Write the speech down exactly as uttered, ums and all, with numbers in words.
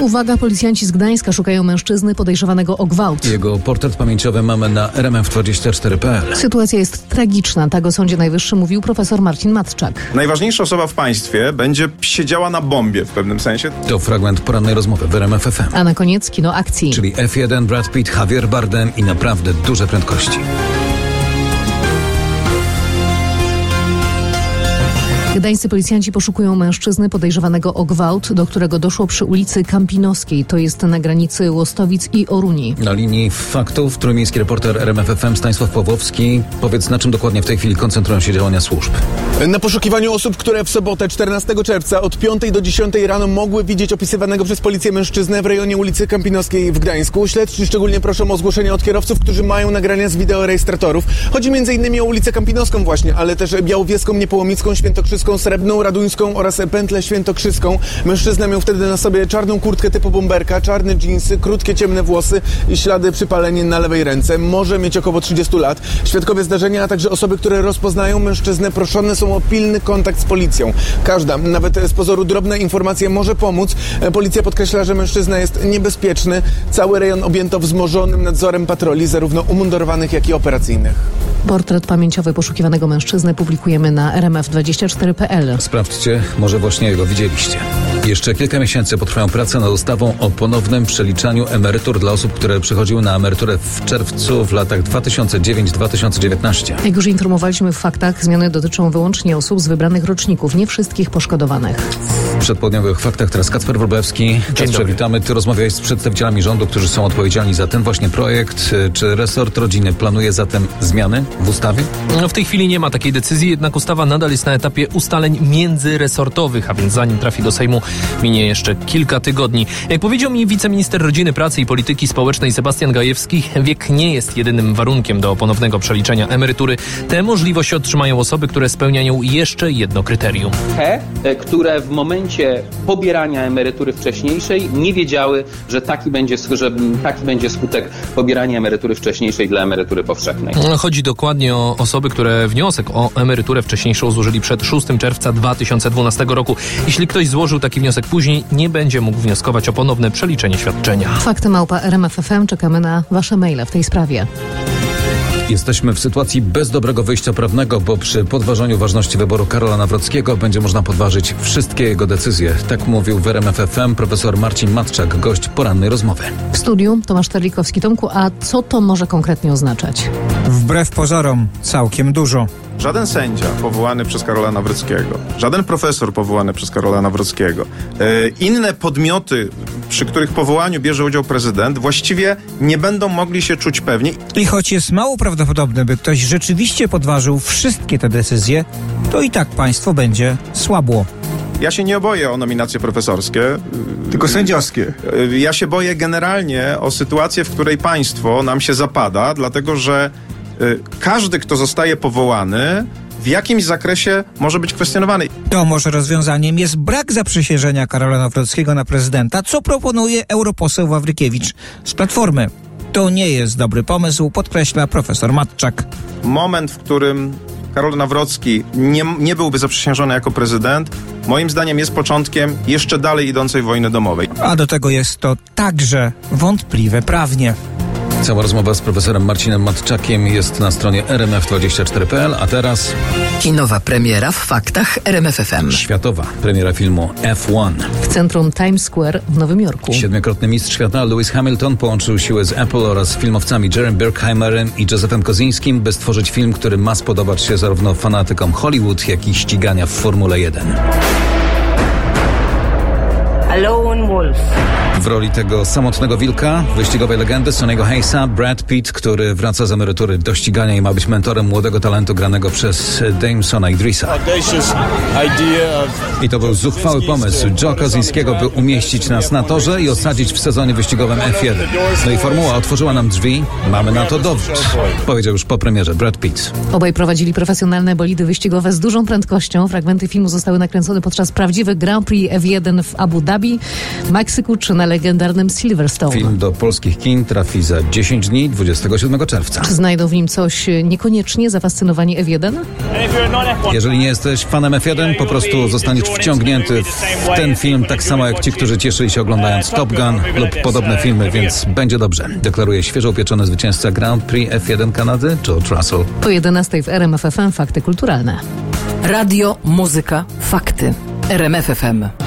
Uwaga, policjanci z Gdańska szukają mężczyzny podejrzewanego o gwałt. Jego portret pamięciowy mamy na R M F dwadzieścia cztery kropka P L. Sytuacja jest tragiczna, tak o Sądzie Najwyższym mówił profesor Marcin Matczak. Najważniejsza osoba w państwie będzie siedziała na bombie w pewnym sensie. To fragment porannej rozmowy w R M F F M. A na koniec kino akcji. Czyli F jeden, Brad Pitt, Javier Bardem i naprawdę duże prędkości. Gdańscy policjanci poszukują mężczyzny podejrzewanego o gwałt, do którego doszło przy ulicy Kampinoskiej. To jest na granicy Łostowic i Oruni. Na linii faktów trójmiejski reporter R M F F M Stanisław Pawłowski. Powiedz, na czym dokładnie w tej chwili koncentrują się działania służb? Na poszukiwaniu osób, które w sobotę czternastego czerwca od piątej do dziesiątej rano mogły widzieć opisywanego przez policję mężczyznę w rejonie ulicy Kampinoskiej w Gdańsku. Śledczy szczególnie proszą o zgłoszenia od kierowców, którzy mają nagrania z wideorejestratorów. Chodzi między innymi o ulicę Kampinoską właśnie, ale też Białowieską, Niepołomicką, Świętokrzyską, Srebrną, Raduńską oraz Pętlę Świętokrzyską. Mężczyzna miał wtedy na sobie czarną kurtkę typu bomberka, czarne dżinsy, krótkie ciemne włosy i ślady przypalenia na lewej ręce. Może mieć około trzydziestu lat. Świadkowie zdarzenia, a także osoby, które rozpoznają mężczyznę, proszone są o pilny kontakt z policją. Każda, nawet z pozoru drobna informacja może pomóc. Policja podkreśla, że mężczyzna jest niebezpieczny. Cały rejon objęto wzmożonym nadzorem patroli, zarówno umundurowanych, jak i operacyjnych. Portret pamięciowy poszukiwanego mężczyzny publikujemy na R M F dwadzieścia cztery kropka P L. Sprawdźcie, może właśnie jego widzieliście. Jeszcze kilka miesięcy potrwają prace nad ustawą o ponownym przeliczaniu emerytur dla osób, które przychodziły na emeryturę w czerwcu w latach dwa tysiące dziewiąty do dwa tysiące dziewiętnastego. Jak już informowaliśmy w faktach, zmiany dotyczą wyłącznie osób z wybranych roczników, nie wszystkich poszkodowanych. W przedpołudniowych faktach teraz Kacper Wróblewski. Kacprze, witamy. Ty rozmawiałeś z przedstawicielami rządu, którzy są odpowiedzialni za ten właśnie projekt. Czy resort rodziny planuje zatem zmiany w ustawie? No, w tej chwili nie ma takiej decyzji, jednak ustawa nadal jest na etapie ustaleń międzyresortowych, a więc zanim trafi do Sejmu, minie jeszcze kilka tygodni. Jak powiedział mi wiceminister Rodziny, Pracy i Polityki Społecznej Sebastian Gajewski, wiek nie jest jedynym warunkiem do ponownego przeliczenia emerytury. Tę możliwość otrzymają osoby, które spełniają jeszcze jedno kryterium. Te, które w momencie pobierania emerytury wcześniejszej nie wiedziały, że taki będzie, że taki będzie skutek pobierania emerytury wcześniejszej dla emerytury powszechnej. Chodzi dokładnie o osoby, które wniosek o emeryturę wcześniejszą złożyli przed szóstego czerwca dwa tysiące dwunastego roku. Jeśli ktoś złożył taki wniosek później, nie będzie mógł wnioskować o ponowne przeliczenie świadczenia. Fakty małpa R M F F M. Czekamy na wasze maile w tej sprawie. Jesteśmy w sytuacji bez dobrego wyjścia prawnego, bo przy podważaniu ważności wyboru Karola Nawrockiego będzie można podważyć wszystkie jego decyzje. Tak mówił w R M F F M profesor Marcin Matczak, gość porannej rozmowy. W studiu Tomasz Terlikowski. Tomku, a co to może konkretnie oznaczać? Wbrew pozorom całkiem dużo. Żaden sędzia powołany przez Karola Nawrockiego, żaden profesor powołany przez Karola Nawrockiego, e, inne podmioty, przy których powołaniu bierze udział prezydent, właściwie nie będą mogli się czuć pewni. I choć jest mało prawdopodobne, by ktoś rzeczywiście podważył wszystkie te decyzje, to i tak państwo będzie słabło. Ja się nie boję o nominacje profesorskie. Tylko sędziowskie. Ja się boję generalnie o sytuację, w której państwo nam się zapada, dlatego że każdy, kto zostaje powołany, w jakimś zakresie może być kwestionowany. To może rozwiązaniem jest brak zaprzysiężenia Karola Nawrockiego na prezydenta, co proponuje europoseł Wawrykiewicz z Platformy. To nie jest dobry pomysł, podkreśla profesor Matczak. Moment, w którym Karol Nawrocki nie, nie byłby zaprzysiężony jako prezydent, moim zdaniem jest początkiem jeszcze dalej idącej wojny domowej. A do tego jest to także wątpliwe prawnie. Cała rozmowa z profesorem Marcinem Matczakiem jest na stronie R M F dwadzieścia cztery kropka P L, a teraz kinowa premiera w faktach R M F F M. Światowa premiera filmu F jeden. W centrum Times Square w Nowym Jorku. Siedmiokrotny mistrz świata Lewis Hamilton połączył siły z Apple oraz filmowcami Jerem Bruckheimerem i Josephem Kozińskim, by stworzyć film, który ma spodobać się zarówno fanatykom Hollywood, jak i ścigania w Formule jeden. Lone Wolf. W roli tego samotnego wilka, wyścigowej legendy Sonny'ego Hayesa, Brad Pitt, który wraca z emerytury do ścigania i ma być mentorem młodego talentu granego przez Damesona Idrisa. I to był zuchwały pomysł Joe Kozińskiego, by umieścić nas na torze i osadzić w sezonie wyścigowym F jeden. No i formuła otworzyła nam drzwi, mamy na to dowód, powiedział już po premierze Brad Pitt. Obaj prowadzili profesjonalne bolidy wyścigowe z dużą prędkością. Fragmenty filmu zostały nakręcone podczas prawdziwych Grand Prix F jeden w Abu Dhabi. Dhabi, Meksyku czy na legendarnym Silverstone. Film do polskich kin trafi za dziesięć dni, dwudziestego siódmego czerwca. Czy znajdą w nim coś niekoniecznie zafascynowani F jeden? Jeżeli nie jesteś fanem F jeden, po prostu zostaniesz wciągnięty w ten film tak samo jak ci, którzy cieszyli się oglądając Top Gun lub podobne filmy, więc będzie dobrze. Deklaruje świeżo upieczony zwycięzca Grand Prix F jeden Kanady, George Russell. Po jedenastej w R M F F M Fakty kulturalne. Radio, muzyka, fakty. R M F F M.